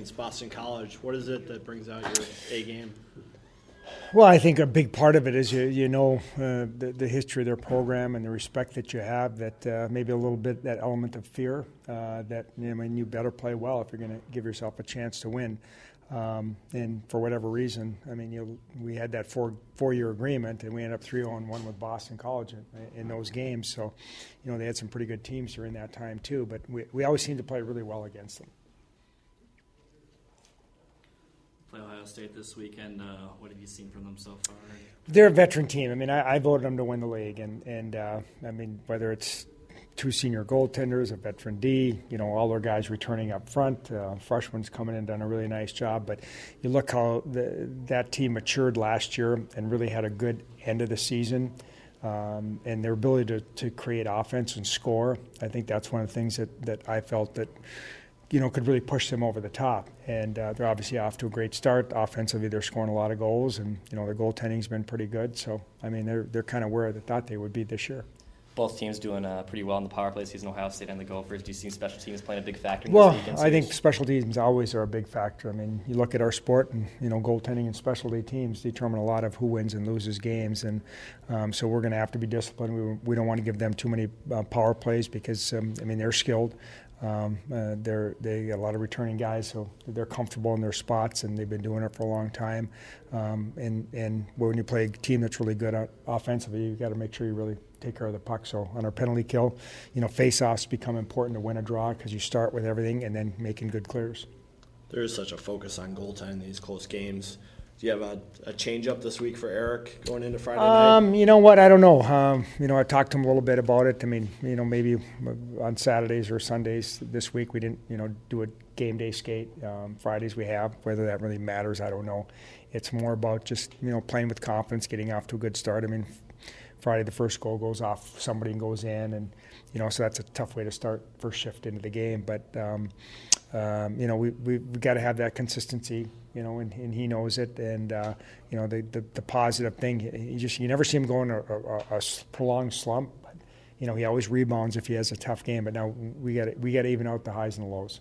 against Boston College. What is it that brings out your A game? Well, I think a big part of it is you know the history of their program and the respect that you have. That maybe a little bit that element of fear that you better play well if you're going to give yourself a chance to win. And for whatever reason, we had that four-year agreement, and we ended up 3-0-1 with Boston College in those games. So, they had some pretty good teams during that time too. But we always seemed to play really well against them. Play Ohio State this weekend. What have you seen from them so far? They're a veteran team. I voted them to win the league, and whether it's two senior goaltenders, a veteran D, all their guys returning up front, freshmen coming in, done a really nice job. But you look how that team matured last year and really had a good end of the season. And their ability to create offense and score, I think that's one of the things that I felt that could really push them over the top. And they're obviously off to a great start. Offensively, they're scoring a lot of goals, and their goaltending's been pretty good. So, they're kind of where they thought they would be this year. Both teams doing pretty well in the power play season, Ohio State and the Gophers. Do you see special teams playing a big factor in this weekend? I think special teams always are a big factor. You look at our sport, and goaltending and specialty teams determine a lot of who wins and loses games, and so we're going to have to be disciplined. We don't want to give them too many power plays because they're skilled. They got a lot of returning guys, so they're comfortable in their spots, and they've been doing it for a long time. And when you play a team that's really good offensively, you got to make sure you really take care of the puck. So on our penalty kill, face-offs become important to win a draw because you start with everything and then making good clears. There is such a focus on goaltending these close games. Do you have a change-up this week for Eric going into Friday night? You know what? I don't know. I talked to him a little bit about it. Maybe on Saturdays or Sundays this week we didn't, do a game day skate. Fridays we have. Whether that really matters, I don't know. It's more about just, playing with confidence, getting off to a good start. Friday the first goal goes off, somebody goes in, and so that's a tough way to start first shift into the game. But we've got to have that consistency, and he knows it. And the positive thing, you never see him go in a prolonged slump. But he always rebounds if he has a tough game. But now we got to even out the highs and the lows.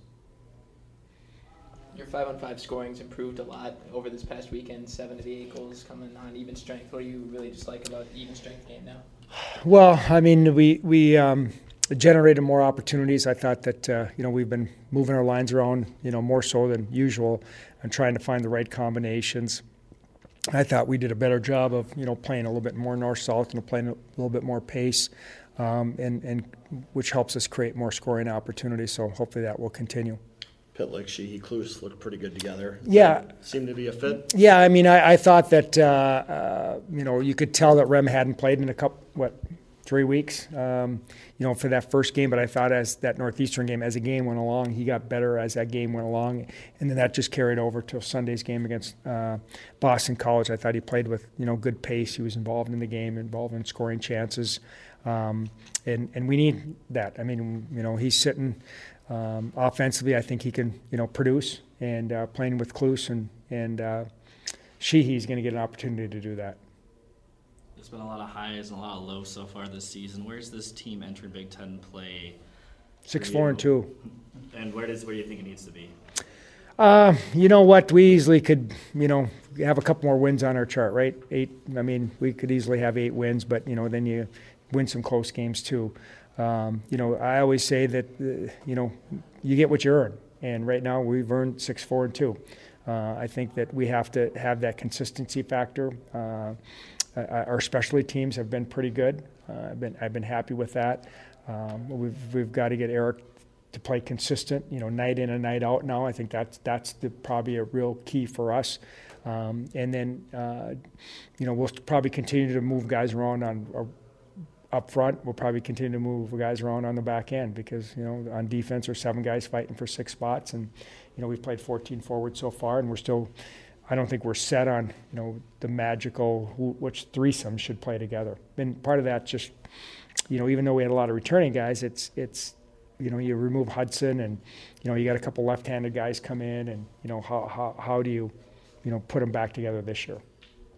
Your 5-on-5 scoring's improved a lot over this past weekend. 7 of the 8 goals coming on even strength. What do you really just like about the even strength game now? Well, we generated more opportunities. I thought that we've been moving our lines around more so than usual and trying to find the right combinations. I thought we did a better job of playing a little bit more north-south and playing a little bit more pace, and which helps us create more scoring opportunities. So hopefully that will continue. Pitlick, Sheehy, Kloos look pretty good together. Yeah. Seem to be a fit? Yeah, I thought that, you could tell that Rem hadn't played in 3 weeks, for that first game. But I thought as that Northeastern game, as the game went along, he got better as that game went along. And then that just carried over to Sunday's game against Boston College. I thought he played with, good pace. He was involved in the game, involved in scoring chances. And we need that. He's sitting offensively. I think he can, produce. And playing with Kloos and Sheehy's going to get an opportunity to do that. There's been a lot of highs and a lot of lows so far this season. Where's this team entering Big Ten play? 6-4-2. And where do you think it needs to be? You know what? We easily could, have a couple more wins on our chart, right? 8. We could easily have 8 wins, but then you win some close games too. I always say that you get what you earn, and right now we've earned 6-4-2. I think that we have to have that consistency factor. Our specialty teams have been pretty good. I've been happy with that. We've got to get Eric to play consistent, night in and night out. Now I think that's probably a real key for us. And then we'll probably continue to move guys around up front. We'll probably continue to move guys around on the back end because on defense there's 7 guys fighting for 6 spots, and we've played 14 forward so far, and we're still. I don't think we're set on, the magical which threesome should play together. And part of that just, even though we had a lot of returning guys, it's you remove Hudson and, you got a couple left-handed guys come in and, how do you, put them back together this year?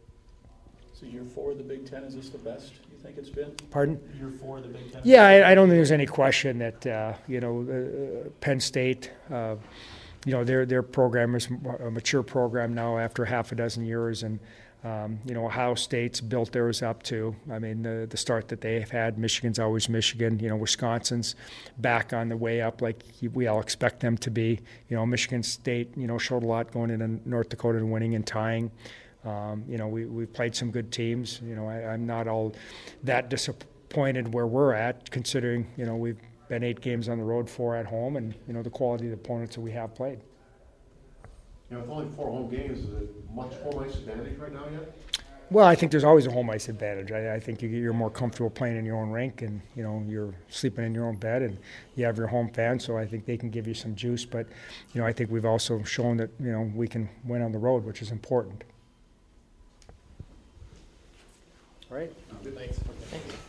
So year 4 of the Big Ten, is this the best you think it's been? Pardon? Year 4 of the Big Ten? Yeah, I don't think there's any question that, Penn State, you know, their program is a mature program now after half a dozen years, and you know, Ohio State's built theirs up too. I mean, the start that they've had, Michigan's always Michigan. You know, Wisconsin's back on the way up like we all expect them to be. You know, Michigan State, you know, showed a lot going into North Dakota and winning and tying. You know, we've played some good teams. You know, I'm not all that disappointed where we're at, considering, you know, we've been 8 games on the road, 4 at home, and, you know, the quality of the opponents that we have played. You know, with only 4 home games, is it much home ice advantage right now yet? Well, I think there's always a home ice advantage. I think you're more comfortable playing in your own rink, and, you know, you're sleeping in your own bed, and you have your home fans, so I think they can give you some juice. But, you know, I think we've also shown that, you know, we can win on the road, which is important. All right. Thanks. Thanks.